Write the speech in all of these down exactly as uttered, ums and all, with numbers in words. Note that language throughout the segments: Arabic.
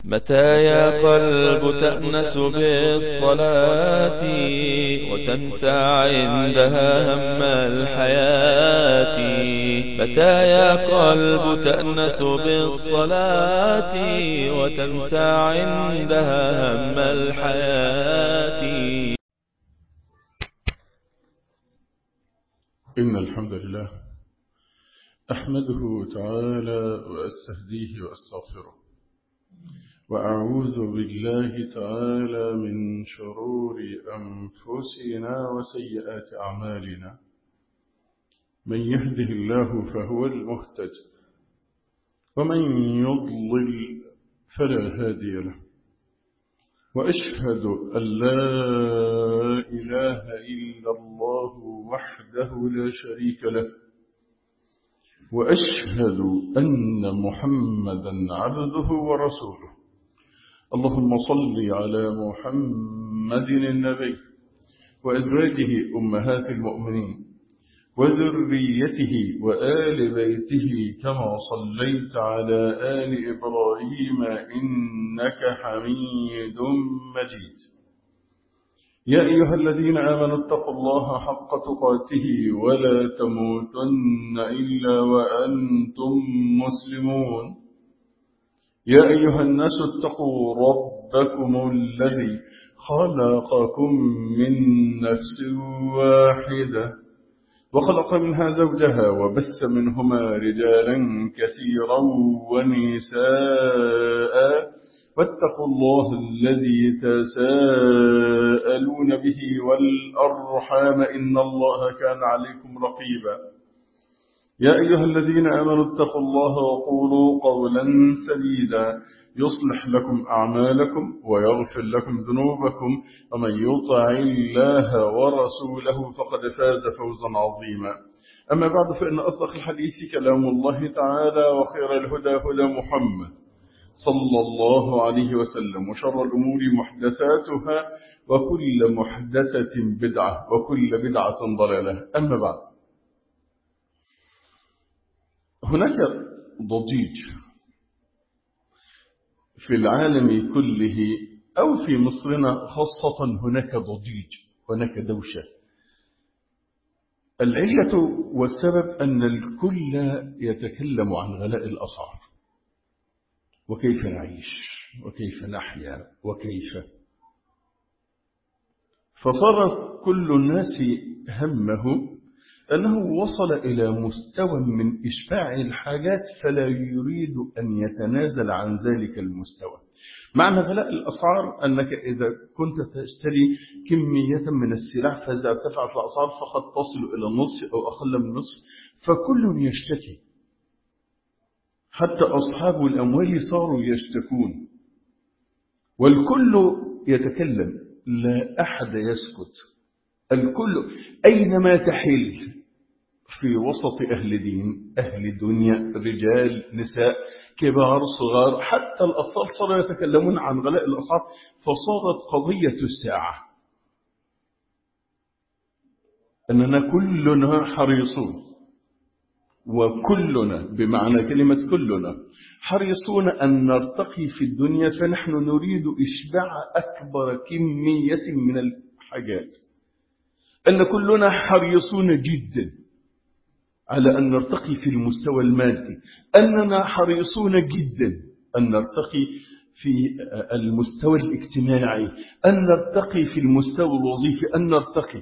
متى يا قلب تأنس بالصلاة وتنسى عندها هم الحياة؟ متى يا قلب تأنس بالصلاة وتنسى عندها هم الحياة؟ إن الحمد لله أحمده تعالى وأستهديه وأستغفره، وأعوذ بالله تعالى من شرور أنفسنا وسيئات أعمالنا. من يهده الله فهو المهتد، ومن يضلل فلا هادي له. وأشهد أن لا إله إلا الله وحده لا شريك له، وأشهد أن محمدا عبده ورسوله. اللهم صل على محمد النبي وأزواجه أمهات المؤمنين وذريته وآل بيته كما صليت على آل إبراهيم إنك حميد مجيد. يا أيها الذين آمنوا اتقوا الله حق تقاته ولا تموتن إلا وأنتم مسلمون. يا أيها الناس اتقوا ربكم الذي خلقكم من نفس واحدة وخلق منها زوجها وبث منهما رجالا كثيرا ونساء، واتقوا الله الذي تساءلون به والأرحام إن الله كان عليكم رقيبا. يا أيها الذين آمنوا اتقوا الله وقولوا قولا سديدا يصلح لكم أعمالكم ويغفر لكم ذنوبكم، ومن يطع الله ورسوله فقد فاز فوزا عظيما. أما بعد، فإن أصدق الحديث كلام الله تعالى، وخير الهدى هدى محمد صلى الله عليه وسلم، وشر الأمور محدثاتها، وكل محدثة بدعة، وكل بدعة ضلالة. أما بعد، هناك ضجيج في العالم كله أو في مصرنا خاصة، هناك ضجيج، هناك دوشة. العلة والسبب أن الكل يتكلم عن غلاء الأسعار، وكيف نعيش وكيف نحيا وكيف، فصار كل الناس همه أنه وصل إلى مستوى من إشباع الحاجات فلا يريد أن يتنازل عن ذلك المستوى. معنى غلاء الأسعار أنك إذا كنت تشتري كمية من السلع فإذا ارتفعت الأسعار فقد تصل إلى النصف أو أقل من النصف، فكل يشتكي، حتى أصحاب الأموال صاروا يشتكون، والكل يتكلم، لا أحد يسكت. الكل أينما تحل في وسط أهل دين، أهل دنيا، رجال، نساء، كبار، صغار، حتى الأطفال صاروا يتكلمون عن غلاء الأسعار، فصارت قضية الساعة أننا كلنا حريصون، وكلنا بمعنى كلمة كلنا حريصون أن نرتقي في الدنيا، فنحن نريد إشباع أكبر كمية من الحاجات. أن كلنا حريصون جدا على أن نرتقي في المستوى المادي، أننا حريصون جدا أن نرتقي في المستوى الاجتماعي، أن نرتقي في المستوى الوظيفي، أن نرتقي.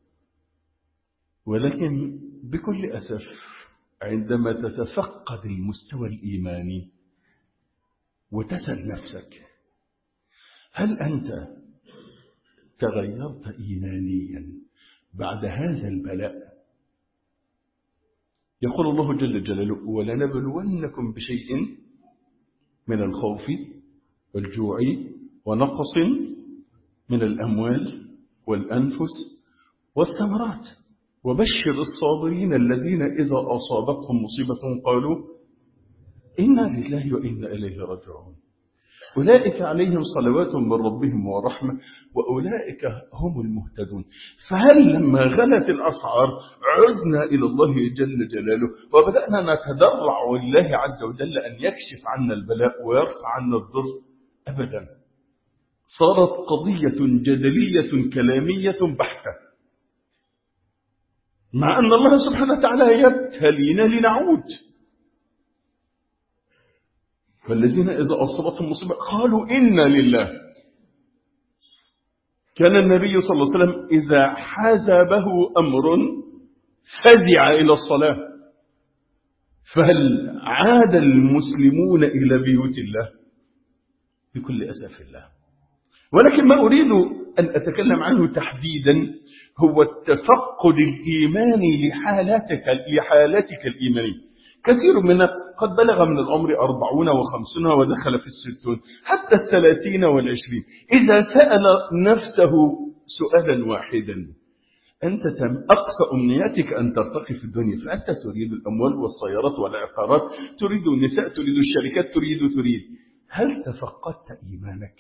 ولكن بكل أسف عندما تتفقد المستوى الإيماني وتسأل نفسك، هل أنت تغيرت إيمانيا بعد هذا البلاء؟ يقول الله جل جلاله: ولنبلونكم بشيء من الخوف والجوع ونقص من الأموال والأنفس والثمرات وبشر الصابرين الذين إذا أصابتهم مصيبة قالوا إنا لله وإنا إليه راجعون. أولئك عليهم صلوات من ربهم ورحمة وأولئك هم المهتدون. فهل لما غلت الأسعار عدنا إلى الله جل جلاله وبدأنا نتضرع لله عز وجل أن يكشف عنا البلاء ويرفع عنا الضر؟ أبدا، صارت قضية جدلية كلامية بحتة، مع أن الله سبحانه وتعالى يبتلينا لنعود. فالذين إذا أصابتهم مصيبة قالوا إنا لله. كان النبي صلى الله عليه وسلم إذا حازبه أمر فزع إلى الصلاة. فهل عاد المسلمون إلى بيوت الله؟ بكل أسف الله. ولكن ما أريد أن أتكلم عنه تحديدا هو التفقد الإيماني لحالتك, لحالتك الإيمانية. كثير منا قد بلغ من العمر أربعون وخمسون ودخل في الستون حتى الثلاثين والعشرين، إذا سأل نفسه سؤالا واحدا: أنت أقصى أمنياتك أن ترتقي في الدنيا، فأنت تريد الأموال والسيارات والعقارات، تريد النساء، تريد الشركات، تريد تريد هل تفقدت إيمانك؟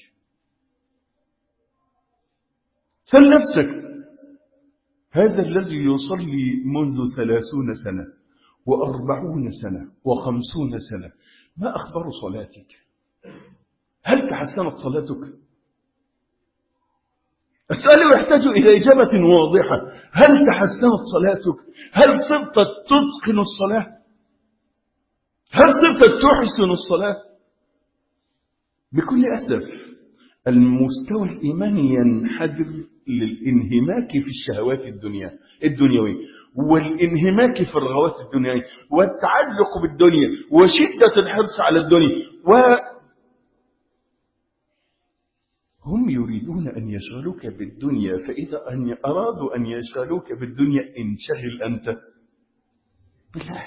سل نفسك: هذا الذي يصلي منذ ثلاثون سنة وأربعون سنة وخمسون سنة، ما أخبار صلاتك؟ هل تحسنت صلاتك؟ السؤال يحتاج إلى إجابة واضحة. هل تحسنت صلاتك؟ هل صرت تتقن الصلاة؟ هل صرت تحسن الصلاة؟ بكل أسف المستوى الإيماني ينحدر للانهماك في الشهوات الدنيا الدنيوية والانهماك في الرغبات الدنيوية والتعلق بالدنيا وشدة الحرص على الدنيا، وهم يريدون أن يشغلوك بالدنيا. فإذا أن أرادوا أن يشغلوك بالدنيا انشغل أنت بالله.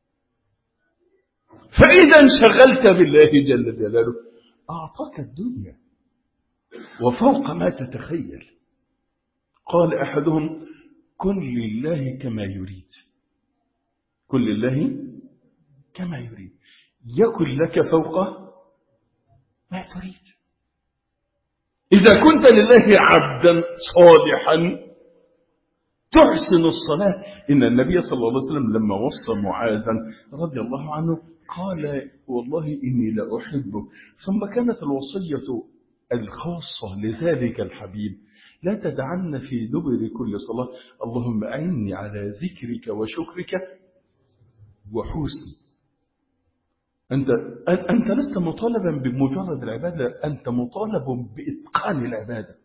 فإذا انشغلت بالله جل جلاله أعطاك الدنيا وفوق ما تتخيل. قال أحدهم: كن لله كما يريد، كن لله كما يريد، يكن لك فوق ما تريد. إذا كنت لله عبدا صالحا تحسن الصلاة. إن النبي صلى الله عليه وسلم لما وصى معاذا رضي الله عنه قال: والله إني لأحبك. ثم كانت الوصية الخاصة لذلك الحبيب: لا تدعن في دبر كل صلاة اللهم أعني على ذكرك وشكرك وحسن. أنت, أنت لست مطالبا بمجرد العبادة، أنت مطالب بإتقان العبادة،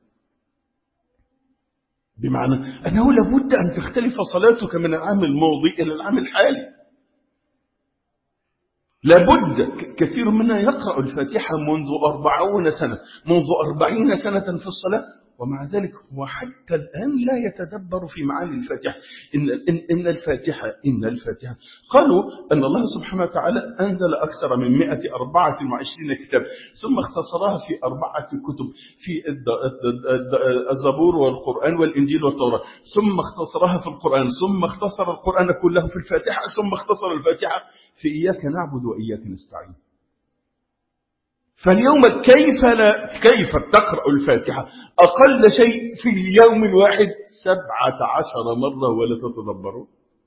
بمعنى أنه لابد أن تختلف صلاتك من العام الماضي إلى العام الحالي. لابد. كثير منا يقرأ الفاتحة منذ أربعون سنة، منذ أربعين سنة في الصلاة، ومع ذلك هو حتى الآن لا يتدبر في معاني الفاتحة. إن, إن, إن الفاتحة إن الفاتحة قالوا أن الله سبحانه وتعالى أنزل أكثر من مئة وأربعة وعشرين كتاب، ثم اختصرها في أربعة كتب، في الزبور والقرآن والإنجيل والتوراة، ثم اختصرها في القرآن، ثم اختصر القرآن كله في الفاتحة، ثم اختصر الفاتحة في إياك نعبد وإياك نستعين. فاليوم كيف لا كيف تقرأ الفاتحة أقل شيء في اليوم الواحد سبعة عشر مرة ولا تتدبروا؟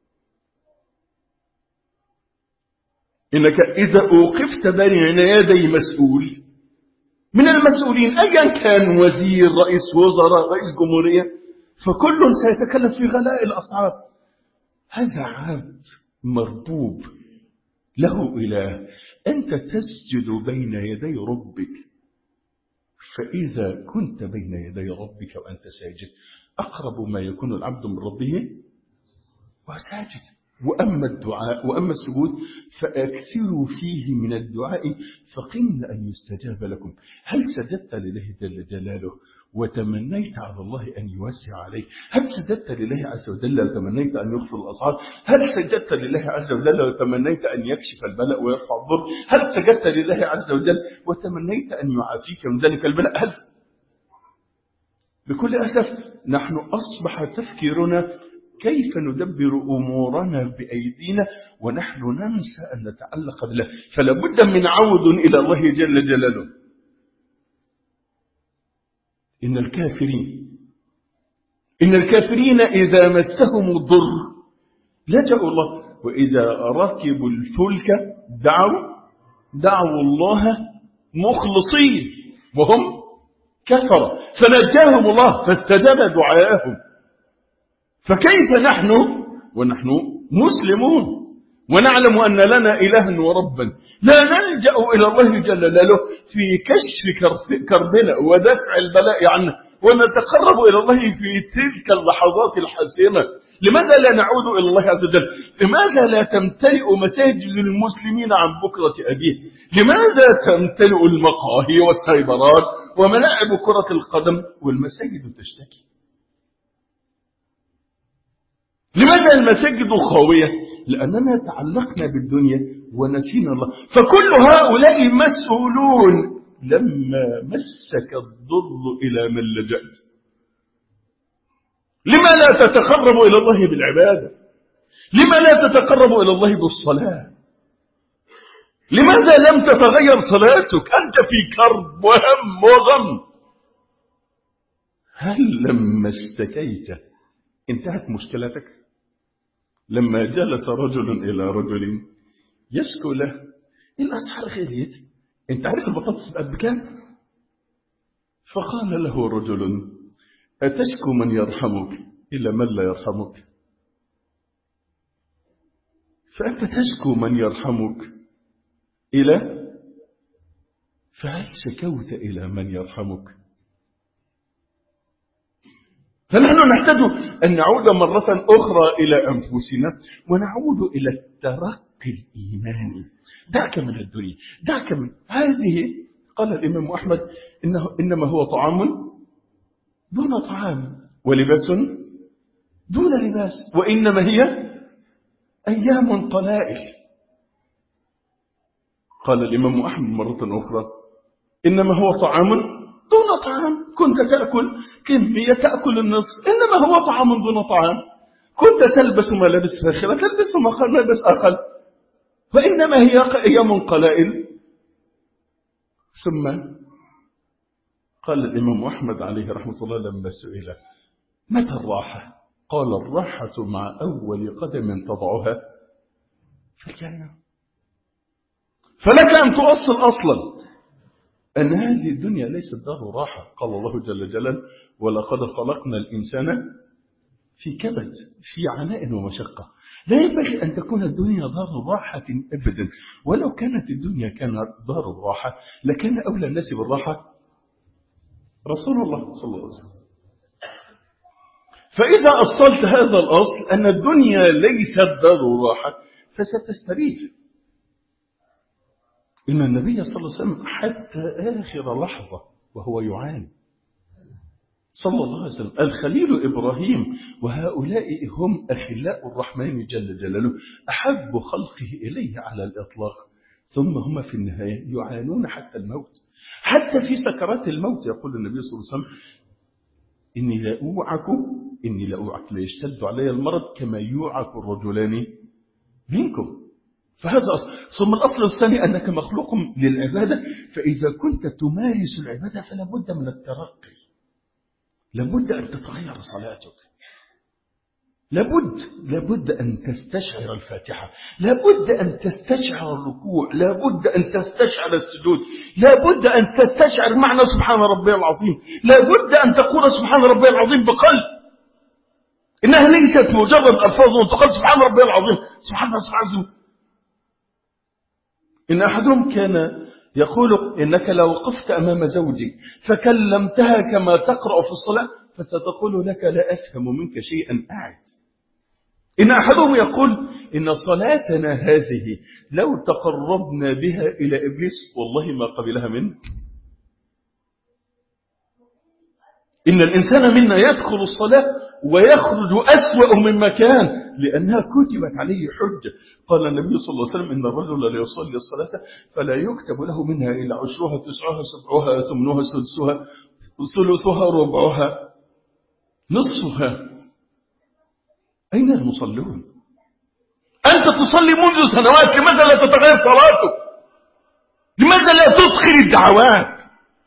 إنك إذا أوقفت بين يدي مسؤول من المسؤولين أيا كان، وزير، رئيس وزراء، رئيس جمهورية، فكل سيتكلم في غلاء الأسعار. هذا عبد مربوب له إله. أنت تسجد بين يدي ربك، فإذا كنت بين يدي ربك وأنت ساجد أقرب ما يكون العبد من ربه وساجد. وأما الدعاء وأما السجود فأكثروا فيه من الدعاء فقل أن يستجاب لكم. هل سجدت لله جل جلاله وتمنيت على الله أن يوسع عليك؟ هل سجدت لله عز وجل وتمنيت أن يغفر الأسعار؟ هل سجدت لله عز وجل وتمنيت أن يكشف البلاء ويرفع الضر؟ هل سجدت لله عز وجل وتمنيت أن يعافيك من ذلك البلاء؟ هل؟ بكل أسف نحن أصبح تفكيرنا كيف ندبر أمورنا بأيدينا ونحن ننسى أن نتعلق بالله. فلا بد من عود إلى الله جل جلاله. إن الكافرين إن الكافرين إذا مسهم الضر لجأوا الله، وإذا ركبوا الفلك دعوا دعوا الله مخلصين. وهم كفر فنجاهم الله فاستجاب دعاءهم. فكيف نحن ونحن مسلمون ونعلم أن لنا إلها وربا لا نلجأ إلى الله جل جلاله في كشف كربنا ودفع البلاء عنه ونتقرب إلى الله في تلك اللحظات الحاسمة؟ لماذا لا نعود إلى الله عز وجل؟ لماذا لا تمتلئ مساجد المسلمين عن بكرة أبيه؟ لماذا تمتلئ المقاهي والسايبرات وملاعب كرة القدم والمساجد تشتكي؟ لماذا المساجد خاوية؟ لأننا تعلقنا بالدنيا ونسينا الله. فكل هؤلاء مسؤولون. لما مسك الضر إلى من لجأت؟ لما لا تتقرب إلى الله بالعبادة؟ لما لا تتقرب إلى الله بالصلاة؟ لماذا لم تتغير صلاتك؟ أنت في كرب وهم وغم. هل لما اشتكيت انتهت مشكلتك؟ لما جلس رجل إلى رجل يشكو له الأسعار غليت، انت عارف البطاطس بقت بكام؟ فقال له رجل أتشكو من يرحمك إلى من لا يرحمك؟ فأنت تشكو من يرحمك إلى فهل شكوت إلى من يرحمك؟ فنحن نحتاج أن نعود مرة أخرى إلى أنفسنا ونعود إلى الترقي الإيماني. دعك من الدنيا، دعك من هذه. قال الإمام أحمد إنه إنما هو طعام دون طعام ولباس دون لباس وإنما هي أيام قلائل. قال الإمام أحمد مرة أخرى إنما هو طعام دون طعام، كنت تأكل كمية تأكل النصف، إنما هو طعام دون طعام. كنت تلبس ملابس فاخرة تلبس ملابس أقل، وإنما هي أيام قلائل. ثم قال الإمام أحمد عليه رحمة الله لما سئل متى الراحة؟ قال الراحة مع أول قدم تضعها في الجنة. فلك أن تؤصل أصلا أن هذه الدنيا ليست دار راحة. قال الله جل جلاله ولقد خلقنا الإنسان في كبد في عناء ومشقة. لا ينبغي أن تكون الدنيا دار راحة أبدا. ولو كانت الدنيا كانت دار الراحة لكان أولى الناس بالراحة رسول الله صلى الله عليه وسلم. فإذا أصلت هذا الأصل أن الدنيا ليست دار راحة فستستريح. إن النبي صلى الله عليه وسلم حتى آخر لحظة وهو يعاني صلى الله عليه وسلم. الخليل إبراهيم وهؤلاء هم أخلاء الرحمن جل جلاله أحب خلقه إليه على الإطلاق، ثم هم في النهاية يعانون حتى الموت. حتى في سكرات الموت يقول النبي صلى الله عليه وسلم إني لا أوعك إني لا أوعك لا يشتد علي المرض كما يوعك الرجلان منكم. فهذا أصل. ثم الأصل الثاني أنك مخلوق للعبادة، فإذا كنت تمارس العبادة فلا بد من الترقي، لابد أن تتغير صلاتك، لابد لابد أن تستشعر الفاتحة، لابد أن تستشعر الركوع، لابد أن تستشعر السجود، لابد أن تستشعر معنى سبحان ربي العظيم، لابد أن تقول سبحان ربي العظيم بقلب. إنها ليست مجرد ألفاظ وتقول سبحان ربي العظيم سبحان الله سبحان الله. إن أحدهم كان يقول إنك لو وقفت أمام زوجك فكلمتها كما تقرأ في الصلاة فستقول لك لا أفهم منك شيئا أعد. إن أحدهم يقول إن صلاتنا هذه لو تقربنا بها إلى إبليس والله ما قبلها منه. إن الإنسان منا يدخل الصلاة ويخرج أسوأ مما كان لأنها كتبت عليه حجة. قال النبي صلى الله عليه وسلم إن الرجل لا يصلي الصلاة فلا يكتب له منها إلا عشرها تسعها سبعها ثمنها سدسها ثلثها ربعها نصفها. أين المصلون؟ أنت تصلي منذ سنوات، لماذا لا تتغير صلاتك؟ لماذا لا تدخل الدعوات؟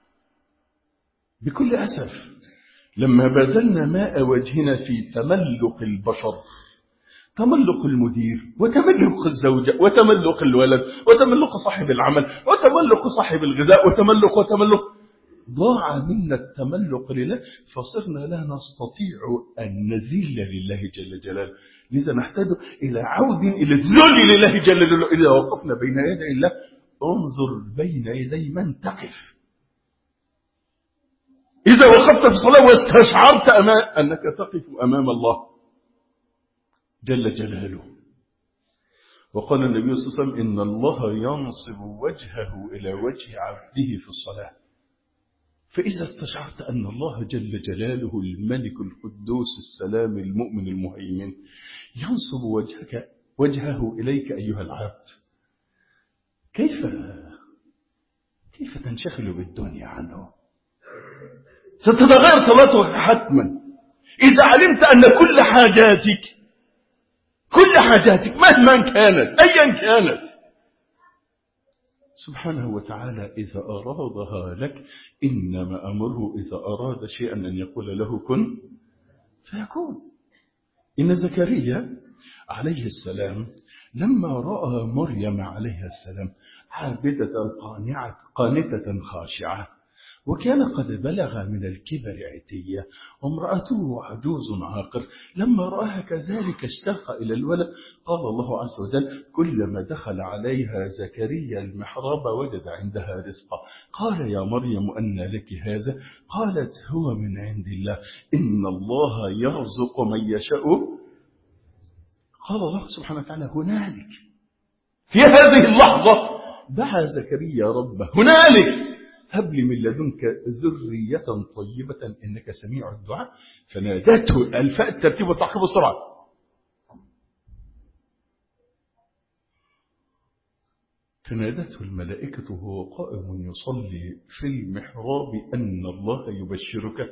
بكل أسف لما بذلنا ماء وجهنا في تملق البشر، تملق المدير وتملق الزوجة وتملق الولد وتملق صاحب العمل وتملق صاحب الغذاء وتملق وتملق ضاع منا التملق لله فصرنا لا نستطيع أن نذل لله جل جلاله. لذا نحتاج إلى عود إلى الذل لله جل جلاله. إذا وقفنا بين يدي الله انظر بين يدي من تقف. إذا وقفت في الصلاة واستشعرت أنك تقف أمام الله جل جلاله. وقال النبي صلى الله عليه وسلم إن الله ينصب وجهه إلى وجه عبده في الصلاة. فإذا استشعرت أن الله جل جلاله الملك القدوس السلام المؤمن المهيمن ينصب وجهك وجهه إليك أيها العبد، كيف كيف تنشغل بالدنيا عنه؟ ستتغير صلاتك حتما إذا علمت أن كل حاجاتك كل حاجاتك مهما كانت أيا كانت سبحانه وتعالى إذا أرادها لك إنما أمره إذا أراد شيئا أن يقول له كن فيكون. إن زكريا عليه السلام لما رأى مريم عليها السلام عابدة قانعة قانتة خاشعة وكان قد بلغ من الكبر عتية وامرأته عجوز عاقر، لما رآها كذلك اشتاق إلى الولد. قال الله عز وجل كلما دخل عليها زكريا المحراب وجد عندها رزقا قال يا مريم أنى لك هذا؟ قالت هو من عند الله إن الله يرزق من يشاء. قال الله سبحانه وتعالى هنالك في هذه اللحظة دعا زكريا ربه هنالك هب لي من لدنك ذرية طيبة إنك سميع الدعاء. فنادته الفاء الترتيب والتعقيب بسرعة. فنادته الملائكة وهو قائم يصلي في المحراب أن الله يبشرك.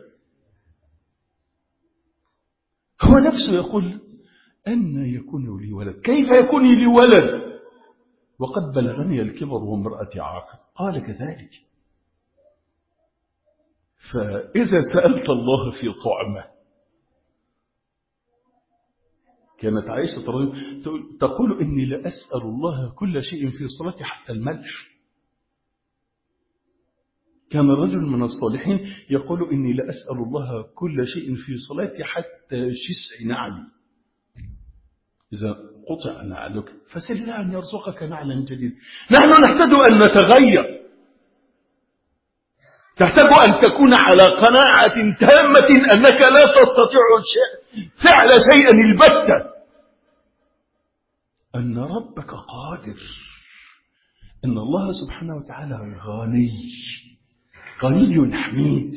هو نفسه يقول أن يكون لي ولد، كيف يكون لي ولد وقد بلغني الكبر وامرأتي عاقر؟ قال كذلك. فإذا سألت الله في طعمه، كانت عائشة تقول إني لأسأل الله كل شيء في صلاتي حتى الملح. كان رجل من الصالحين يقول إني لأسأل الله كل شيء في صلاتي حتى شسع نعلي. إذا قطع نعلك فسل الله أن يرزقك نعلا جديد. نحن نحتاج أن نتغير، تحتاج أن تكون على قناعة تامة أنك لا تستطيع فعل شيئا البتة، أن ربك قادر، أن الله سبحانه وتعالى غني غني حميد.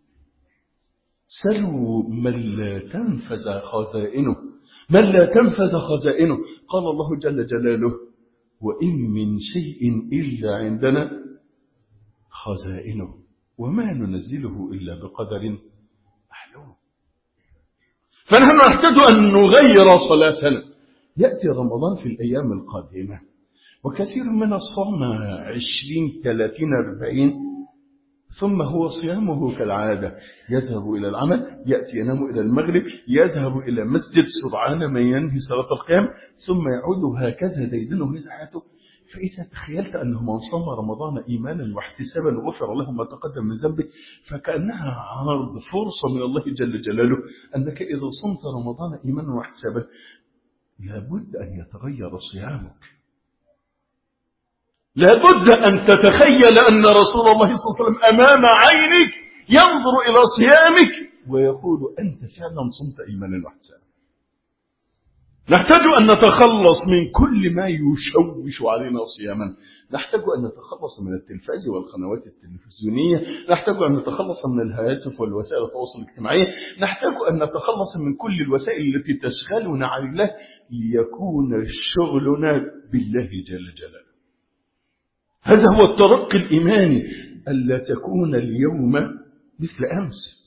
سلوا من لا تنفذ خزائنه من لا تنفذ خزائنه. قال الله جل جلاله وإن من شيء إلا عندنا خزائنه وما ننزله إلا بقدر معلوم. فنحن نحتاج أن نغير صلاتنا. يأتي رمضان في الأيام القادمة وكثير من الصوم عشرين ثلاثين أربعين ثم هو صيامه كالعادة، يذهب إلى العمل يأتي ينام إلى المغرب يذهب إلى مسجد سرعان ما ينهي صلاة القيام ثم يعود هكذا ديدنه هذا حياته. فإذا تخيلت أنه من صام رمضان إيمانا واحتسابا غفر له ما تقدم من ذنبه فكأنها عرض فرصة من الله جل جلاله أنك إذا صمت رمضان إيمانا واحتسابا لابد أن يتغير صيامك. لابد أن تتخيل أن رسول الله صلى الله عليه وسلم أمام عينك ينظر إلى صيامك ويقول أنت فعلا صمت إيمانا واحتسابا. نحتاج أن نتخلص من كل ما يشوش علينا صياما. نحتاج أن نتخلص من التلفاز والقنوات التلفزيونية، نحتاج أن نتخلص من الهاتف والوسائل التواصل الاجتماعي، نحتاج أن نتخلص من كل الوسائل التي تشغلنا عن الله ليكون شغلنا بالله جل جلاله. هذا هو الترقي الإيماني، ألا تكون اليوم مثل أمس،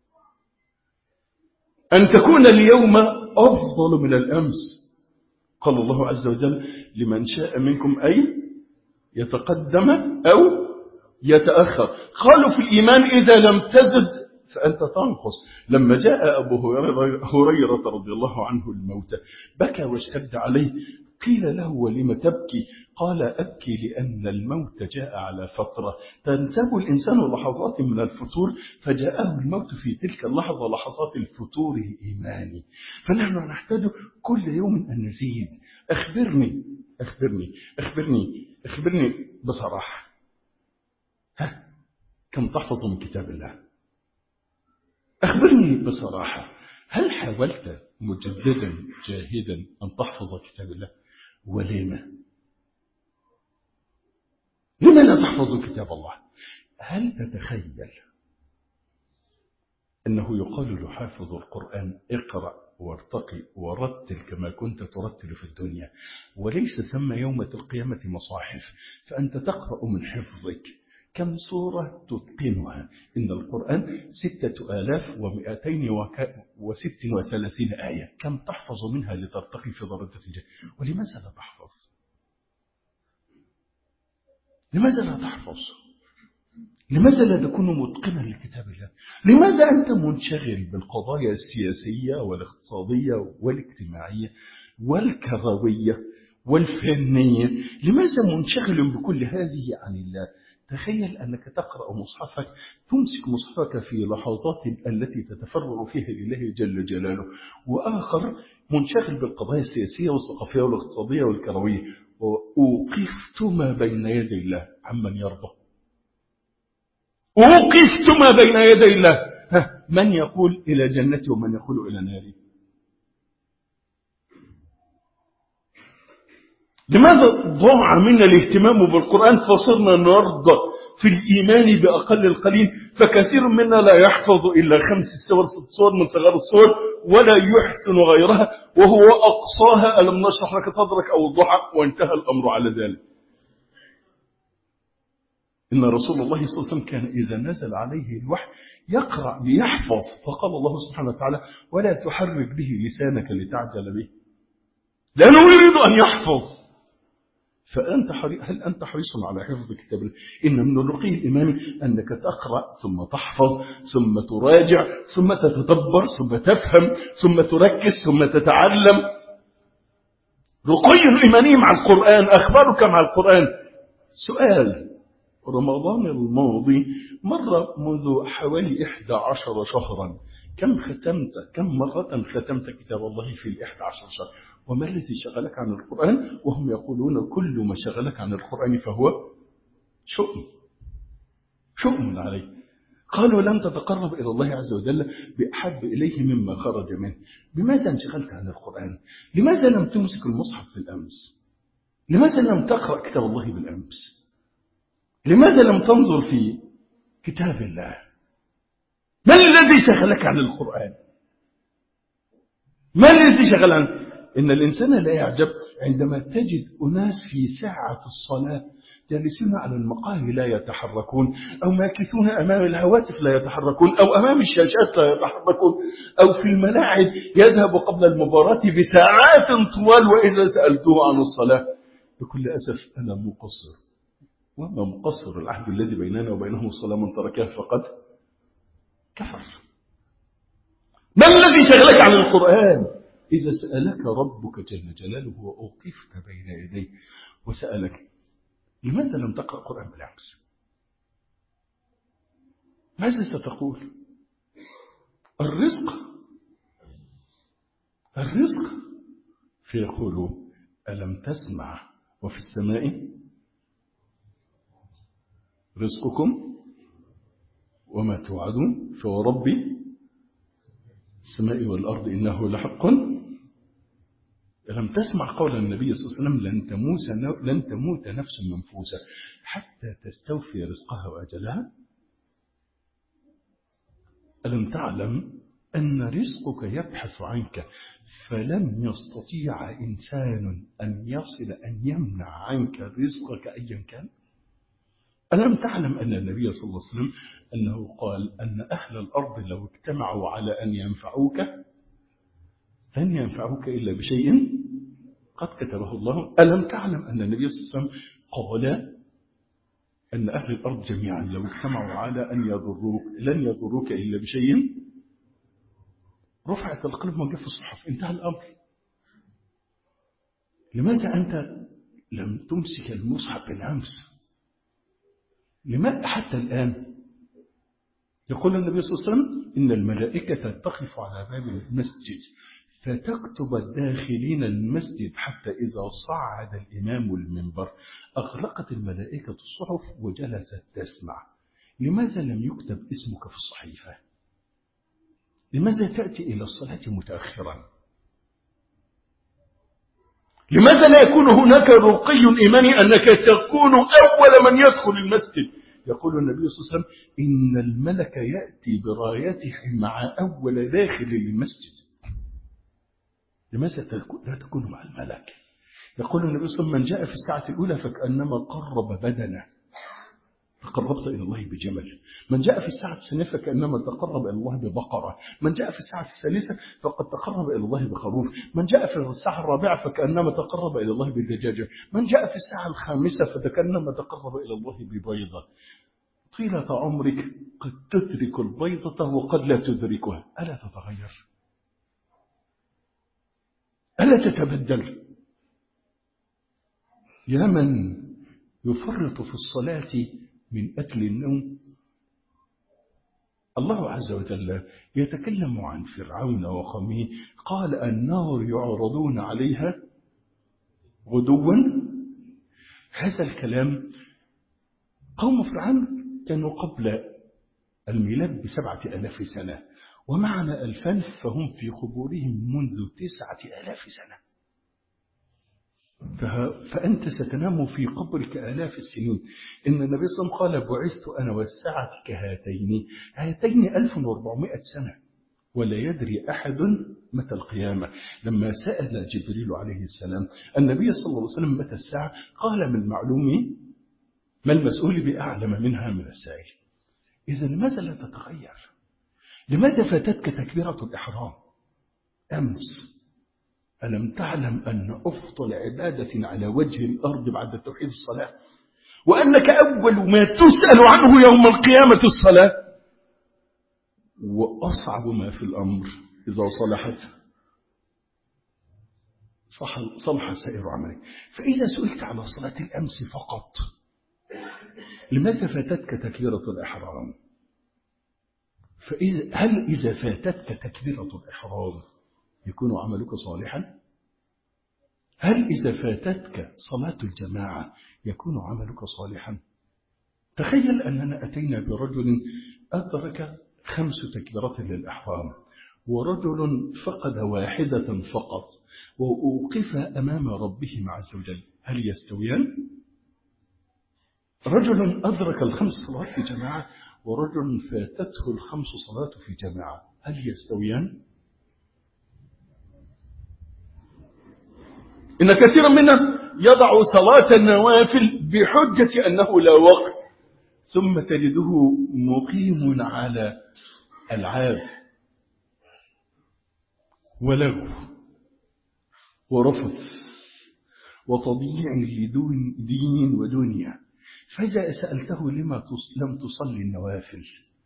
أن تكون اليوم أفضل من الأمس. قال الله عز وجل لمن شاء منكم أي يتقدم أو يتأخر. قالوا في الإيمان إذا لم تزد فأنت تنقص. لما جاء أبو هريرة رضي الله عنه الموت بكى واشتد عليه قيل له ولم تبكي؟ قال أبكي لأن الموت جاء على فترة تنسب الإنسان لحظات من الفتور، فجاءه الموت في تلك اللحظة لحظات الفتور الإيماني. فنحن نحتاج كل يوم أن نزيد. أخبرني أخبرني أخبرني أخبرني بصراحة، ها كم تحفظ من كتاب الله؟ أخبرني بصراحة، هل حاولت مجددا جاهدا أن تحفظ كتاب الله؟ ولما؟ لما لا تحفظ كتاب الله؟ هل تتخيل أنه يقال لحافظ القرآن اقرأ وارتقي ورتل كما كنت ترتل في الدنيا، وليس ثم يوم القيامة مصاحف فأنت تقرأ من حفظك؟ كم سورة تتقنها؟ إن القرآن ستة آلاف ومئتين وست وثلاثين آية، كم تحفظ منها لترتقي في درجة الجنة؟ ولماذا لا تحفظ؟ لماذا لا تحفظ؟ لماذا لا تكون متقنا لكتاب الله؟ لماذا أنت منشغل بالقضايا السياسية والاقتصادية والاجتماعية والكروية والفنية؟ لماذا منشغل بكل هذه عن الله؟ تخيل أنك تقرأ مصحفك، تمسك مصحفك في لحظات التي تتفرغ فيها لله جل جلاله، وآخر منشغل بالقضايا السياسية والثقافية والاقتصادية والكروية. وأوقفتما بين يدي الله عمن يرضى، أوقفتما بين يدي الله، من يقول إلى جنتي ومن يقول إلى ناري؟ لماذا ضاع منا الاهتمام بالقرآن فصرنا نرضى في الإيمان بأقل القليل؟ فكثير منا لا يحفظ إلا خمس سور ست سور من صغار السور ولا يحسن غيرها، وهو أقصاها ألم نشرح لك صدرك أو الضحى، وانتهى الأمر على ذلك. إن رسول الله صلى الله عليه وسلم كان إذا نزل عليه الوحي يقرأ ليحفظ، فقال الله سبحانه وتعالى ولا تحرك به لسانك لتعجل به، لأنه يريد أن يحفظ. فأنت حريص، هل أنت حريص على حفظ كتاب الله؟ إن من الرقي الإيماني أنك تقرأ ثم تحفظ ثم تراجع ثم تتدبر ثم تفهم ثم تركز ثم تتعلم. رقي إيماني مع القرآن. أخبارك مع القرآن. سؤال: رمضان الماضي مر منذ حوالي إحدى عشر شهرا، كم ختمت كم مرة ختمت كتاب الله في الإحدى عشر شهر؟ وما الذي شغلك عن القرآن؟ وهم يقولون كل ما شغلك عن القرآن فهو شؤم شؤم عليه. قالوا لن تتقرب إلى الله عز وجل بأحب إليه مما خرج منه. بماذا انشغلت عن القرآن؟ لماذا لم تمسك المصحف بالأمس؟ لماذا لم تقرأ كتاب الله بالأمس؟ لماذا لم تنظر في كتاب الله؟ ما الذي شغلك عن القرآن؟ ما الذي شغل عنه؟ إن الإنسان لا يعجب عندما تجد أناس في ساعة الصلاة جالسين على المقاهي لا يتحركون، أو ماكثون أمام الهواتف لا يتحركون، أو أمام الشاشات لا يتحركون، أو في الملاعب يذهب قبل المباراة بساعات طوال، وإذا سألته عن الصلاة بكل أسف أنا مقصر. وما مقصر؟ العهد الذي بيننا وبينهم الصلاة، من تركها فقد كفر. ما الذي شغلك عن القرآن؟ إذا سألك ربك جل جلاله وأوقفت بين يديه وسألك لماذا لم تقرأ القرآن بالأمس؟ ماذا ستقول؟ الرزق الرزق فيقول ألم تسمع وفي السماء رزقكم وما توعدون فوربي السماء والأرض إنه لحق. ألم تسمع قول النبي صلى الله عليه وسلم لن تموت لن تموت نفس منفوسة حتى تستوفي رزقها وأجلها؟ ألم تعلم أن رزقك يبحث عنك، فلن يستطيع إنسان أن يصل أن يمنع عنك رزقك أيا كان؟ ألم تعلم أن النبي صلى الله عليه وسلم أنه قال أن أهل الأرض لو اجتمعوا على أن ينفعوك لن ينفعوك إلا بشيء قد كتبه الله؟ ألم تعلم أن النبي صلى الله عليه وسلم قال أن أهل الأرض جميعا لو اجتمعوا على أن يضروك لن يضروك إلا بشيء رفعت القلم وجف الصحف، انتهى الأمر. لماذا أنت لم تمسك المصحف بالأمس؟ لماذا حتى الآن؟ يقول النبي صلى الله عليه وسلم إن الملائكة تقف على باب المسجد فتكتب الداخلين المسجد حتى إذا صعد الإمام المنبر أغلقت الملائكة الصحف وجلست تسمع. لماذا لم يكتب اسمك في الصحيفة؟ لماذا تأتي إلى الصلاة متأخرا؟ لماذا لا يكون هناك رقي إيماني أنك تكون أول من يدخل المسجد؟ يقول النبي صلى الله عليه وسلم إن الملك يأتي برايته مع أول داخل للمسجد. لماذا لا تكون مع الملك؟ يقول النبي صلى الله عليه وسلم من جاء في الساعة الأولى فكأنما قرب بدنه تقربت إلى الله بجمل. من جاء في الساعة الثانية فكأنما تقرب إلى الله ببقرة. من جاء في الساعة الثالثة فقد تقرب إلى الله بخروف. من جاء في الساعة الرابعة فكأنما تقرب إلى الله بدجاجة. من جاء في الساعة الخامسة فكأنما تقرب إلى الله ببيضة. طيلة عمرك قد تدرك البيضة وقد لا تدركها. ألا تتغير؟ ألا تتبدل؟ يا من يفرط في الصلاة من أجل النوم. الله عز وجل يتكلم عن فرعون وقومه قال النار يعرضون عليها غدوا. هذا الكلام قوم فرعون كانوا قبل الميلاد بسبعة آلاف سنة ومعنا ألفان فهم في قبورهم منذ تسعة آلاف سنة. فأنت ستنام في قبرك آلاف السنين. إن النبي صلى الله عليه وسلم قال بعثت أنا والساعة كهاتين. هاتين ألف وأربعمائة سنة ولا يدري أحد متى القيامة. لما سأل جبريل عليه السلام النبي صلى الله عليه وسلم متى الساعة قال من معلوم ما المسؤول بأعلم منها من السائل. إذا لماذا لا تتغير؟ لماذا فاتتك تكبيرة الإحرام أمس؟ ألم تعلم أن أفضل عبادة على وجه الأرض بعد توحيد الصلاة وأنك أول ما تسأل عنه يوم القيامة الصلاة وأصعب ما في الأمر إذا صلحت صلح سائر عملك. فإذا سئلت على صلاة الأمس فقط لماذا فاتتك تكبيرة الإحرام؟ فإذا هل إذا فاتتك تكبيرة الإحرام يكون عملك صالحا؟ هل إذا فاتتك صلاة الجماعة يكون عملك صالحا؟ تخيل أننا أتينا برجل أدرك خمس تكبيرات للإحرام ورجل فقد واحدة فقط وأوقف أمام ربهما عز وجل، هل يستويان؟ رجل أدرك الخمس صلوات في جماعة ورجل فاتته الخمس صلوات في جماعة، هل يستويان؟ إن كثيرا منا يضع صلاة النوافل بحجة أنه لا وقت، ثم تجده مقيم على ألعاب ولغو ورفث وتضييع لدون دين ودنيا. فإذا سألته لما لم تصلي النوافل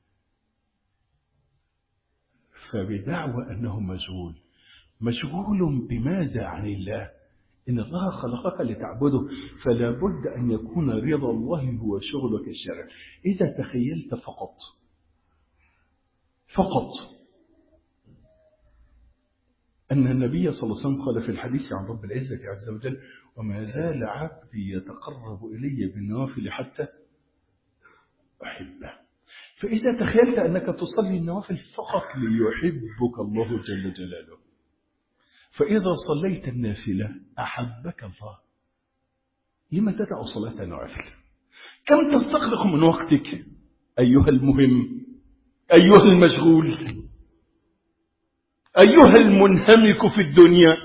فبدعوى أنه مشغول. مشغول بماذا عن الله؟ إن الله خلقك لتعبده فلا بد أن يكون رضا الله هو شغلك الشرع. إذا تخيلت فقط فقط أن النبي صلى الله عليه وسلم قال في الحديث عن رب العزة عز وجل وما زال عبدي يتقرب إلي بالنوافل حتى أحبه. فإذا تخيلت أنك تصلي النوافل فقط ليحبك الله جل جلاله، فإذا صليت النافلة أحبك الله، لما تدع صلاة النوافل؟ كم تستغرق من وقتك أيها المهم، أيها المشغول، أيها المنهمك في الدنيا؟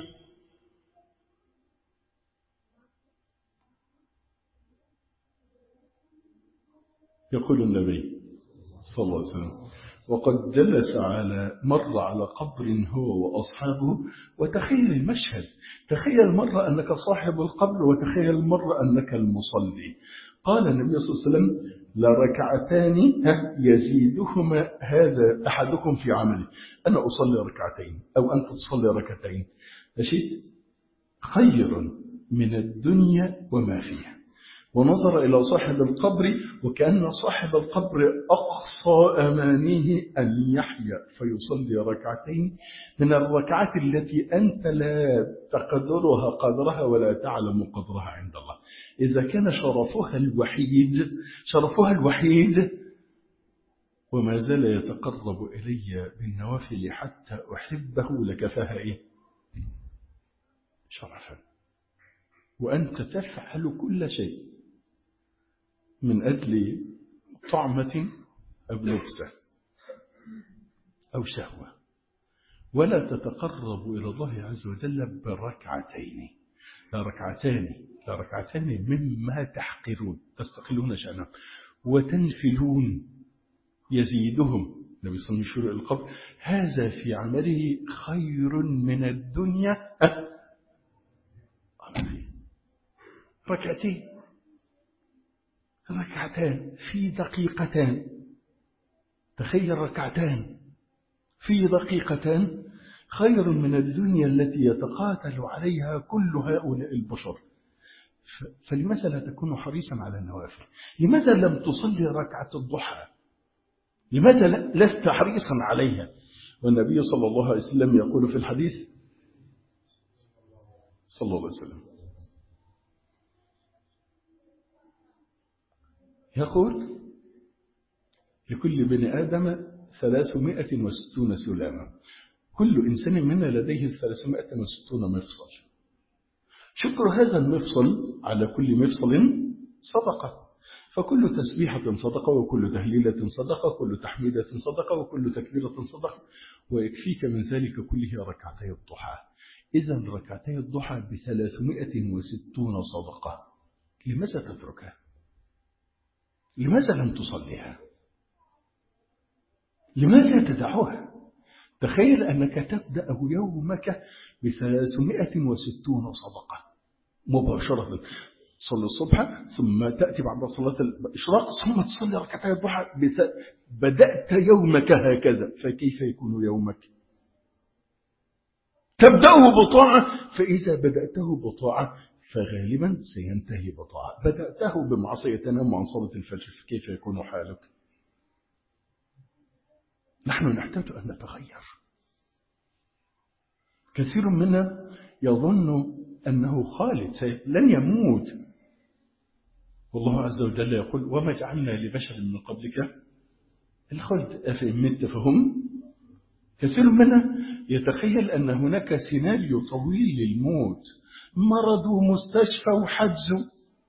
يقول النبي صلى الله عليه وسلم وقد جلس على مر على قبر هو وأصحابه، وتخيل المشهد، تخيل مرة أنك صاحب القبر وتخيل مرة أنك المصلي. قال النبي صلى الله عليه وسلم لركعتان يزيدهما هذا أحدكم في عمله، أنا أصلي ركعتين أو أنت تصلي ركعتين، ماشي خير من الدنيا وما فيها. ونظر إلى صاحب القبر وكأن صاحب القبر أقصى أمانيه أن يحيا فيصلي ركعتين من الركعات التي أنت لا تقدرها قدرها ولا تعلم قدرها عند الله. إذا كان شرفها الوحيد شرفها الوحيد وما زال يتقرب إلي بالنوافل حتى أحبه لكفاها إيه؟ شرفا. وأنت تفعل كل شيء من أجل طعمة أو لبسة أو شهوة، ولا تتقرب إلى الله عز وجل بركعتين، لا ركعتان لا ركعتان مما تحقرون تستقلون شأنه وتنفلون يزيدهم النبي صلى الله عليه وسلم القبر هذا في عمله خير من الدنيا أه؟ ركعتين ركعتان في دقيقتان. تخيل ركعتان في دقيقتان خير من الدنيا التي يتقاتل عليها كل هؤلاء البشر. فلماذا لا تكون حريصا على النوافل؟ لماذا لم تصلي ركعة الضحى؟ لماذا لست حريصا عليها؟ والنبي صلى الله عليه وسلم يقول في الحديث صلى الله عليه وسلم يقول لكل بني آدم ثلاثمائة وستون سلامة، كل إنسان منا لديه ثلاثمائة وستون مفصل. شكر هذا المفصل على كل مفصل صدقة، فكل تسبيحة صدقة وكل تهليلة صدقة وكل تحميدة صدقة وكل تكبيرة صدقة، ويكفيك من ذلك كله ركعتي الضحى. إذا ركعتي الضحى بثلاثمائة وستون صدقة، لماذا تتركها؟ لماذا لم تصليها؟ لماذا تدعوها؟ تخيل أنك تبدأ يومك بثلاثمائة وستون صدقة مباشرة. تصلي الصبح ثم تأتي بعد صلاة الإشراق ثم تصلي ركعتي الضحى. بدأت يومك هكذا، فكيف يكون يومك؟ تبدأه بطاعة، فإذا بدأته بطاعة فغالبا سينتهي بطاعة. بدأته بمعصية تنام عن صلاة الفجر، فكيف يكون حالك؟ نحن نحتاج أن نتغير. كثير منا يظن أنه خالد لن يموت، والله عز وجل يقول وما جعلنا لبشر من قبلك الخلد أفإن مت فهم. كثير منا يتخيل أن هناك سيناريو طويل للموت، مرض ومستشفى وحجز،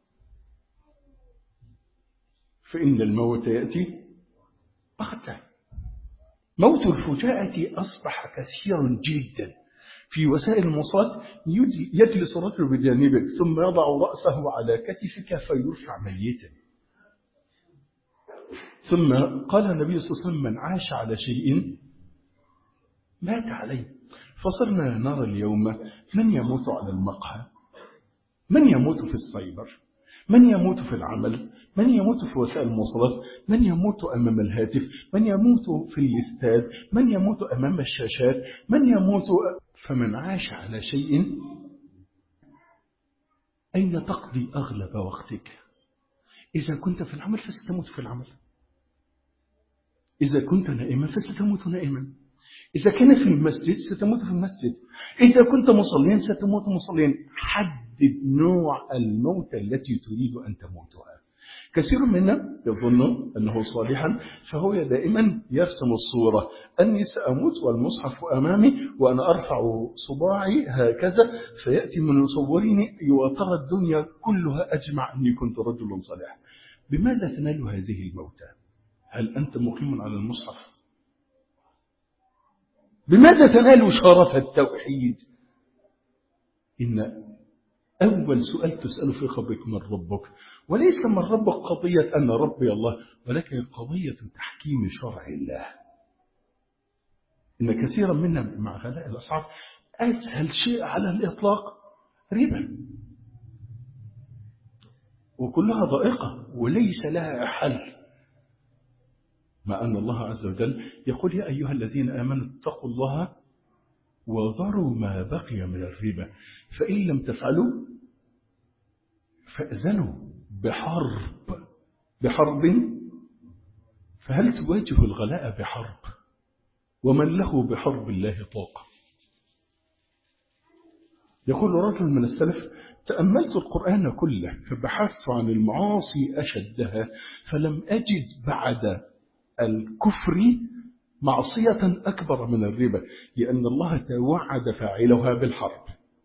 فإن الموت يأتي بغتة. موت الفجاءة أصبح كثيرا جدا في وسائل المواصلات. يجلس رجل بجانبك ثم يضع رأسه على كتفك فيرفع ميتا. ثم قال النبي صلى الله عليه وسلم من عاش على شيء مات عليه. فصرنا نرى اليوم من يموت على المقهى، من يموت في السايبر، من يموت في العمل، من يموت في وسائل المواصلات، من يموت أمام الهاتف، من يموت في الاستاد، من يموت أمام الشاشات، من يموت. فمن عاش على شيء أين تقضي أغلب وقتك؟ إذا كنت في العمل فستموت في العمل، إذا كنت نائما فستموت نائما، إذا كان في المسجد ستموت في المسجد، إذا كنت مصلين ستموت مصلين. حدد نوع الموت التي تريد أن تموتها. كثير منا يظن أنه صالحا فهو دائما يرسم الصورة أني سأموت والمصحف أمامي وأنا أرفع صباعي هكذا فيأتي من يصورني وترى الدنيا كلها أجمع أني كنت رجل صالح. بماذا تنال هذه الموتى؟ هل أنت مقيم على المصحف؟ بماذا تنال شرف التوحيد؟ إن أول سؤال تسأل في قبرك من ربك، وليس من ربك قضية أن ربي الله، ولكن قضية تحكيم شرع الله. إن كثيرا منا مع غلاء الأسعار أسهل شيء على الإطلاق ربا، وكلها ضائقة وليس لها حل، مع أن الله عز وجل يقول يا أيها الذين آمنوا اتقوا الله وذروا ما بقي من الربا فإن لم تفعلوا فأذنوا بحرب بحرب فهل تواجه الغلاء بحرب؟ ومن له بحرب الله طاقة. يقول رجل من السلف: تأملت القرآن كله فبحثت عن المعاصي أشدها فلم أجد بعد الكفر معصية أكبر من الربا، لأن الله توعد فاعلها بالحرب.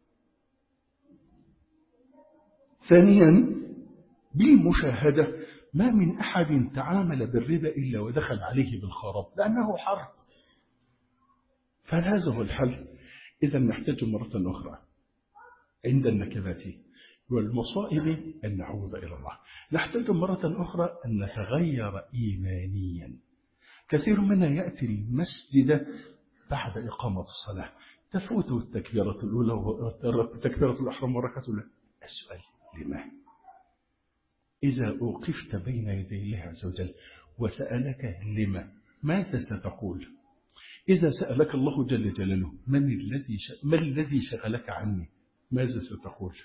ثانيا بالمشاهدة، ما من أحد تعامل بالربا إلا ودخل عليه بالخراب لأنه حرب. فهذا هو الحل. إذا نحتاج مرة أخرى عند النكبات والمصائب أن نعود إلى الله. نحتاج مرة أخرى أن نتغير إيمانيا. كثير منا يأتي المسجد بعد إقامة الصلاة تفوته التكبيرة الأولى والتكبيرة الأحرام والركعة الأولى. السؤال: لما؟ إذا أوقفت بين يدي الله عز وجل وسألك لما، ماذا ستقول؟ إذا سألك الله جل جلاله من الذي ش... ما الذي شغلك عني، ماذا ستقول؟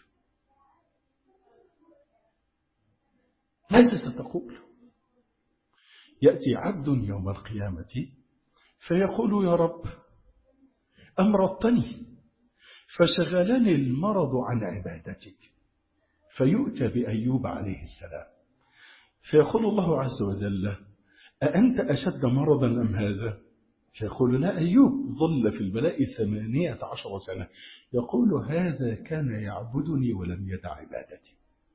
ماذا ستقول؟ يأتي عبد يوم القيامة فيقول: يا رب أمرضتني فشغلني المرض عن عبادتك. فيؤتى بأيوب عليه السلام فيقول الله عز وجل: أأنت أشد مرضا أم هذا؟ فيقول: لا، أيوب ظل في البلاء ثمانية عشر سنة. يقول: هذا كان يعبدني ولم يدع عبادتي.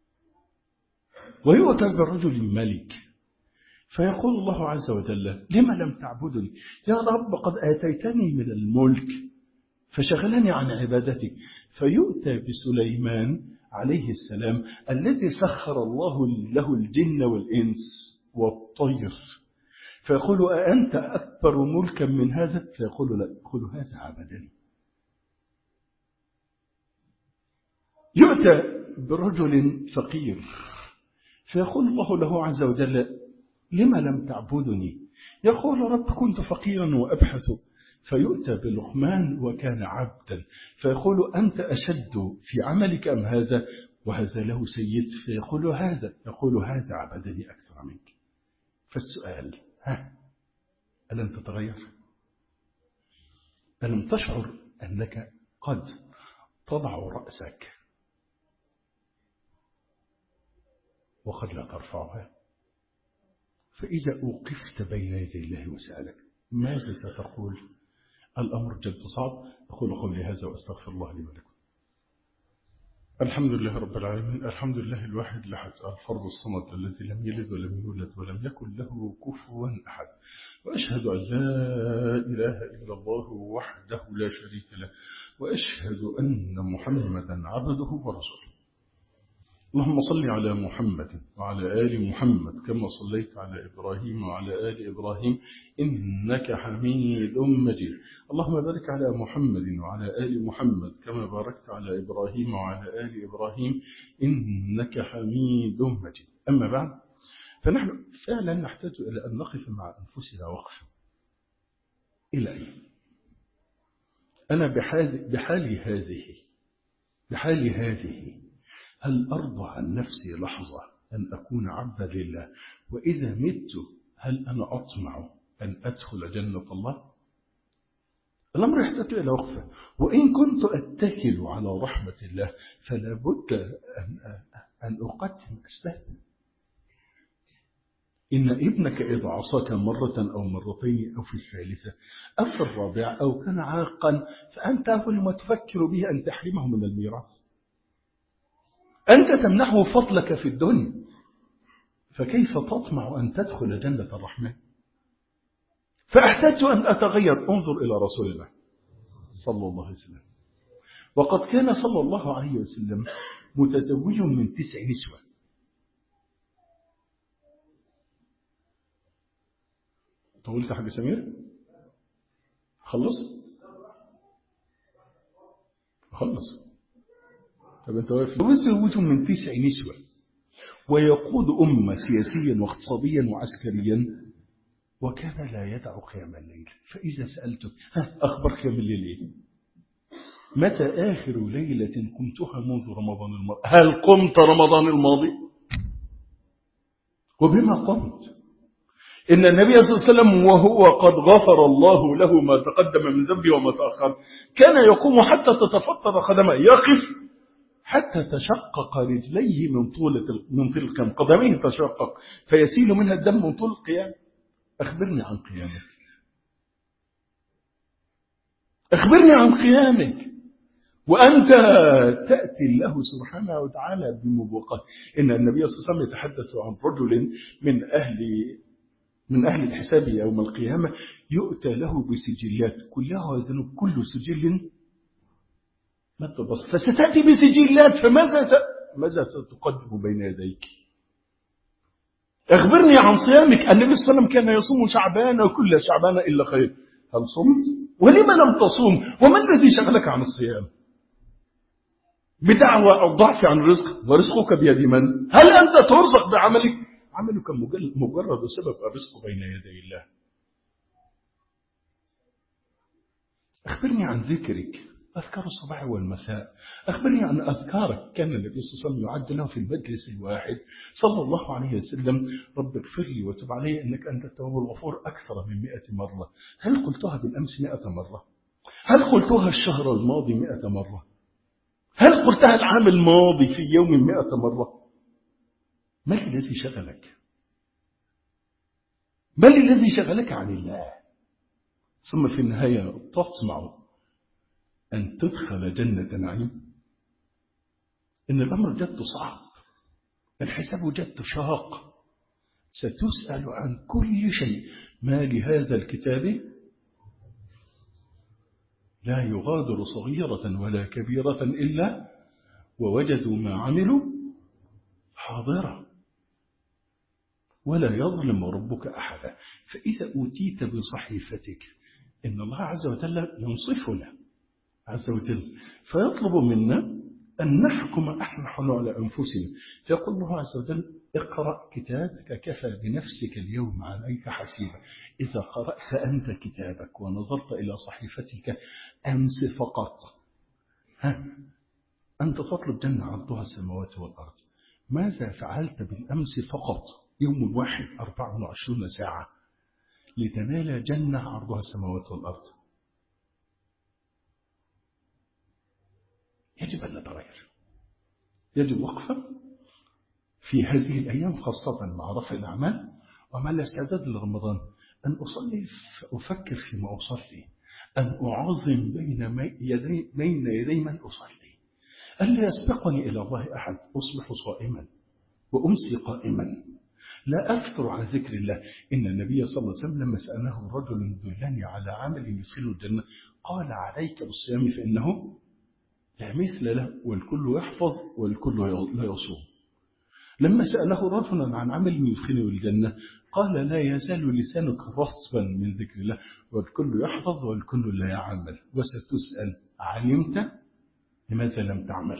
ويؤتى بالرجل ملك فيقول الله عز وجل: لما لم تعبدني؟ يا رب قد آتيتني من الملك فشغلني عن عبادتك. فيؤتى بسليمان عليه السلام الذي سخر الله له الجن والإنس والطير فيقول: أأنت أكبر ملكا من هذا؟ فيقول: لا. يقول: هذا عبدني. يؤتى برجل فقير فيقول الله له عز وجل: لما لم تعبدني؟ يقول: رب كنت فقيرا وأبحث. فيؤتى بلقمان وكان عبدا فيقول: أنت أشد في عملك أم هذا؟ وهذا له سيد. فيقول: هذا. يقول: هذا عبدني أكثر منك. فالسؤال: ها، ألم تتغير؟ ألم تشعر أنك قد تضع رأسك وقد لا ترفعها؟ فإذا أوقفت بين يدي الله وسألك ماذا ستقول؟ الأمر جد صعب. أقول قولي هذا وأستغفر الله لي ولكم. الحمد لله رب العالمين، الحمد لله الواحد الأحد الفرد الصمد الذي لم يلد ولم يولد ولم يكن له كفوا أحد، وأشهد أن لا إله إلا الله وحده لا شريك له، وأشهد أن محمدا عبده ورسوله. اللهم صل على محمد وعلى آل محمد كما صليت على إبراهيم وعلى آل إبراهيم إنك حميد مجيد. اللهم بارك على محمد وعلى آل محمد كما باركت على إبراهيم وعلى آل إبراهيم إنك حميد مجيد. أما بعد، فنحن فعلا نحتاج إلى أن نقف مع أنفسنا وقفة. إلى أين؟ أنا بحال بحالي هذه بحالي هذه هل أرضى عن نفسي لحظة أن أكون عبدا لله؟ وإذا مت هل أنا أطمع أن أدخل جنة الله؟ الأمر يحتاج إلى وقفة. وإن كنت أتكل على رحمة الله فلا بد أن, أن أقدم أسباب. إن ابنك إذا عصاك مرة أو مرتين أو في الثالثة أو في الرابعة أو كان عاقا فأنت أول ما تفكر به أن تحرمه من الميراث. أنت تمنحه فضلك في الدنيا، فكيف تطمع أن تدخل جنة الرحمن؟ فأحتاج أن أتغير. انظر إلى رسول الله صلى الله عليه وسلم، وقد كان صلى الله عليه وسلم متزوج من تسع نسوة. طولت حاجة سمير؟ خلص؟ خلص. طب أنت واقف. متزوج من تسع نسوة ويقود أمة سياسيا واقتصاديا وعسكريا، وكان لا يدع قيام الليل. فإذا سألتك ها أخبر قيام الليل إيه؟ متى آخر ليلة قمتها منذ رمضان الماضي؟ هل قمت رمضان الماضي؟ وبما قمت؟ إن النبي صلى الله عليه وسلم وهو قد غفر الله له ما تقدم من ذنبه وما تأخر كان يقوم حتى تتفطر قدمه، يقف حتى تشقق رجليه من طول من طول القيام، قدميه تشقق فيسيل منها الدم من طول القيام. أخبرني عن قيامك، أخبرني عن قيامك وأنت تأتي الله سبحانه وتعالى بمبوقات. إن النبي صلى الله عليه وسلم يتحدث عن رجل من أهل من أهل الحساب يوم القيامة يؤتى له بسجلات كلها ذنوب، كل سجل ما تبص، فستأتي بسجلات، فماذا ماذا ستقدم بين يديك؟ أخبرني عن صيامك. النبي صلى الله عليه وسلم كان يصوم شعبان وكل شعبان إلا خير. هل صمت؟ ولما لم تصوم؟ وما الذي شغلك عن الصيام؟ بدعوى الضعف عن الرزق، ورزقك بيد من؟ هل أنت ترزق بعملك؟ عملك مجرد سبب الرزق بين يدي الله. أخبرني عن ذكرك، أذكار الصباح والمساء. أخبرني عن أذكارك. كان النبي صلى الله عليه وسلم يعد له في المجلس الواحد صلى الله عليه وسلم رب اغفر لي وتب علي إنك أنت التواب الغفور أكثر من مئة مرة. هل قلتها بالأمس مئة مرة؟ هل قلتها الشهر الماضي مئة مرة؟ هل قلتها العام الماضي في يوم مئة مرة؟ ما الذي شغلك؟ ما الذي شغلك عن الله؟ ثم في النهاية تطمع أن تدخل جنة نعيم. إن الأمر جد صعب، الحساب جد شاق، ستسأل عن كل شيء. ما لهذا الكتاب لا يغادر صغيرة ولا كبيرة إلا ووجدوا ما عملوا حاضرة ولا يظلم ربك أحدا. فإذا أوتيت بصحيفتك إن الله عز وجل ينصفنا عز وجل فيطلب منا أن نحكم نحن على أنفسنا. فيقول الله عز وجل اقرأ كتابك كفى بنفسك اليوم عليك حسيبا. إذا قرأت أنت كتابك ونظرت إلى صحيفتك أمس فقط، ها أنت تطلب جنة عرضها السماوات والأرض، ماذا فعلت بالأمس فقط؟ يوم واحد أربع وعشرون ساعة لتنال جنة عرضها السماوات والأرض. يجب أن نتغير، يجب وقفة في هذه الأيام خاصة مع رفع الأعمال ومع الاستعداد لرمضان، أن أصلي فأفكر فيما أصلي، أن أعظم بين يدي بين يدي من أصلي، ألا يسبقني إلى الله أحد. أصبح صائما وأمسي قائما لا أفتر عن ذكر الله. إن النبي صلى الله عليه وسلم لما سأله الرجل دلني على عمل يدخله الجنة قال عليك بالصيام فإنه لا مثل له والكل يحفظ والكل لا يصوم. لما سأله رجلا عن عمل يدخله الجنة قال لا يزال لسانك رطبا من ذكر الله والكل يحفظ والكل لا يعمل. وستسأل علمت لماذا لم تعمل؟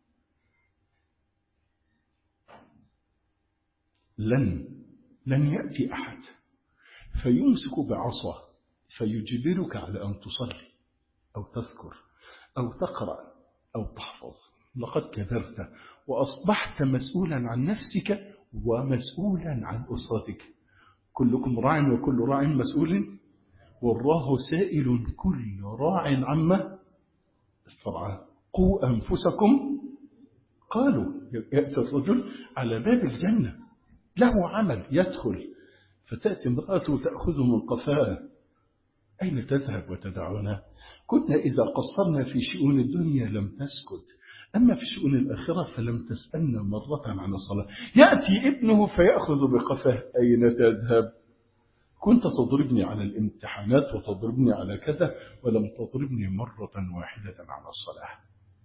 لن لن يأتي أحد فيمسك بعصا فيجبرك على أن تصلي أو تذكر أو تقرأ أو تحفظ. لقد كبرت وأصبحت مسؤولا عن نفسك ومسؤولا عن أسرتك. كلكم راع وكل راع مسؤول والله سائل كل راع عما استرعى. قوا أنفسكم. قالوا يأتي الرجل على باب الجنة له عمل يدخل فتأتي امرأته تأخذه من قفاه أين تذهب وتدعونا؟ كنا إذا قصرنا في شؤون الدنيا لم تسكت، أما في شؤون الآخرة فلم تسألنا مرة عن الصلاة. يأتي ابنه فيأخذ بقفاه أين تذهب؟ كنت تضربني على الامتحانات وتضربني على كذا ولم تضربني مرة واحدة على الصلاة.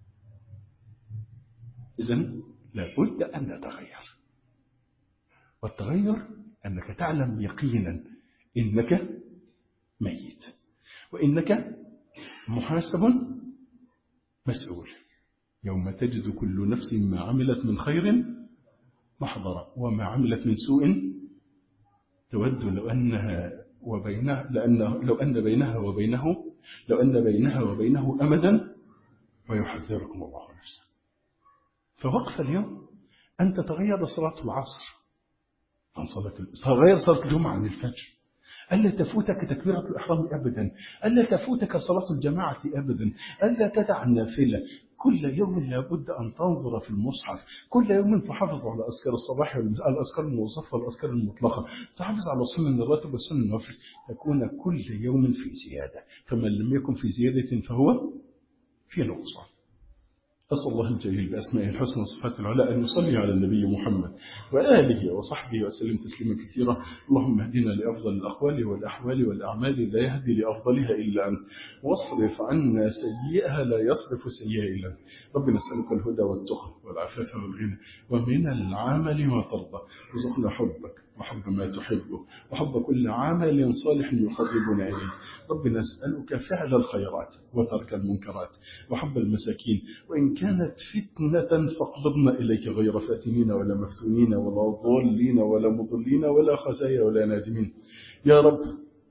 إذن لابد أن نتغير، والتغير أنك تعلم يقينا إنك ميت وإنك محاسب مسؤول. يوم تجد كل نفس ما عملت من خير محضرة وما عملت من سوء تود لو أنها وبينها لأن لو أن بينها وبينه لو أن بينها وبينه أمدا ويحذركم الله نفسه. فوقف اليوم أن تتغير صلاة العصر عن صلاة تغير صلاة الجمعة عن الفجر، ألا تفوتك تكبيرة الإحرام أبدا، ألا تفوتك صلاة الجماعة أبدا، ألا تدع النافلة. كل يوم لابد أن تنظر في المصحف، كل يوم تحافظ على أذكار الصباح والأذكار الموظفة والأذكار المطلقة، تحافظ على سنن الراتب والسنن النوافل، تكون كل يوم في زيادة، فمن لم يكن في زيادة فهو في نقصان. أسأل الله الجليل بأسمائه الحسنى وصفاته العلى أن يصلي على النبي محمد وآله وصحبه وسلم تسليما كثيرا. اللهم اهدنا لأفضل الأقوال والأحوال والأعمال لا يهدي لأفضلها إلا أنت، واصرف عنا سيئها لا يصرف سيئها إلا أنت. ربنا نسألك الهدى والتقى والعفاف والغنى ومن العمل ما ترضى، رزقنا حبك وحب ما تحبه وحب كل عمل صالح يقربنا إليك. ربنا نسألك فعل الخيرات وترك المنكرات وحب المساكين، وإن كانت فتنة فاقبضنا إليك غير فاتنين ولا مفتونين ولا ضالين ولا مضلين ولا خزايا ولا نادمين. يا رب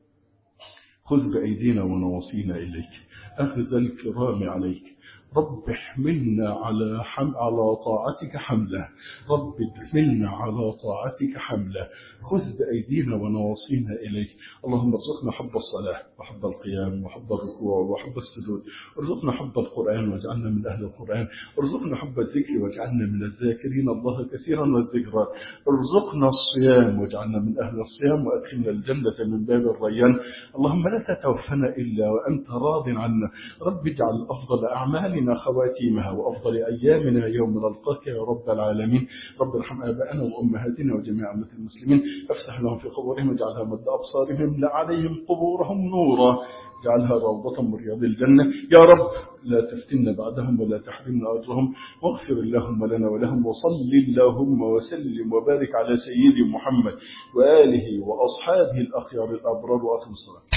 خذ بأيدينا ونواصينا إليك، أخذ الكرام عليك. رب احملنا على حم... على طاعتك حمله، رب احملنا على طاعتك حمله. خذ بأيدينا ونواصينا إليك. اللهم ارزقنا حب الصلاة وحب القيام وحب الركوع وحب السجود، ارزقنا حب القرآن واجعلنا من أهل القرآن، ارزقنا حب الذكر واجعلنا من الذاكرين الله كثيرا والذكرى، ارزقنا الصيام واجعلنا من أهل الصيام وأدخلنا الجنة من باب الريان. اللهم لا تتوفنا إلا وأنت راض عنا. رب اجعل أفضل أعمالنا خواتيمها وأفضل أيامنا يوم نلقاك يا رب العالمين. رب ارحم آباءنا وأمهاتنا وجميع أمة المسلمين، افسح لهم في قبورهم واجعلها مد أبصارهم لعليهم قبورهم نورا، اجعلها روضة من رياض الجنة. يا رب لا تفتنا بعدهم ولا تحرمنا أجرهم، واغفر اللهم لنا ولهم، وصل اللهم وسلم وبارك على سيدي محمد وآله وأصحابه الأخيار الأبرار وأقم الصلاة.